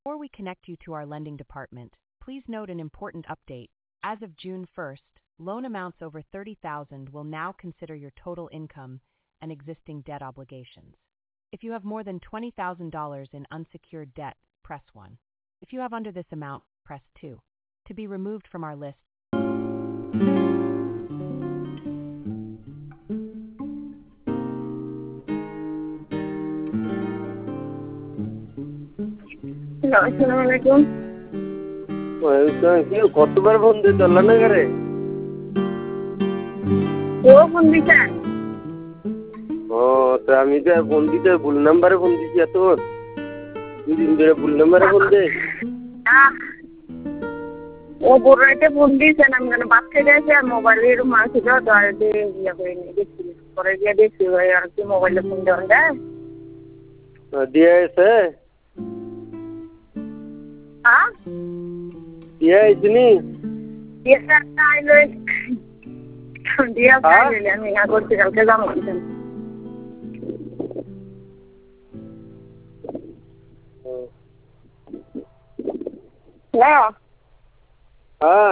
Before we connect you to our lending department, please note an important update. As of June 1st, loan amounts over $30,000 will now consider your total income and existing debt obligations. If you have more than $20,000 in unsecured debt, press 1. If you have under this amount, press 2. To be removed from our list, Assalamualaikum. কি কতবার phone দিয়ে চললা না করে ও phone দিছেন? ও তো আমি তো phone দিতে ভুল নাম্বারে ফোন দিছি এত দুদিন ধরে ভুল নাম্বারে ফোন দে ও বড়রাইতে ফোন দিছেন আমি কেন বাচ্চা গেছে আর মোবাইলের মাছ ছিল তো আর ইয়ে করে নিয়ে গেছি পরে গিয়ে দেখছি ভাই আর কি মোবাইলে ফোন দেওয়া যায় দিয়ে এসে হ্যাঁ দিয়ে আইসনি দিয়ে আইলো দিয়ে আইলে আমি না করছি কালকে যাবো হ্যাঁ হ্যাঁ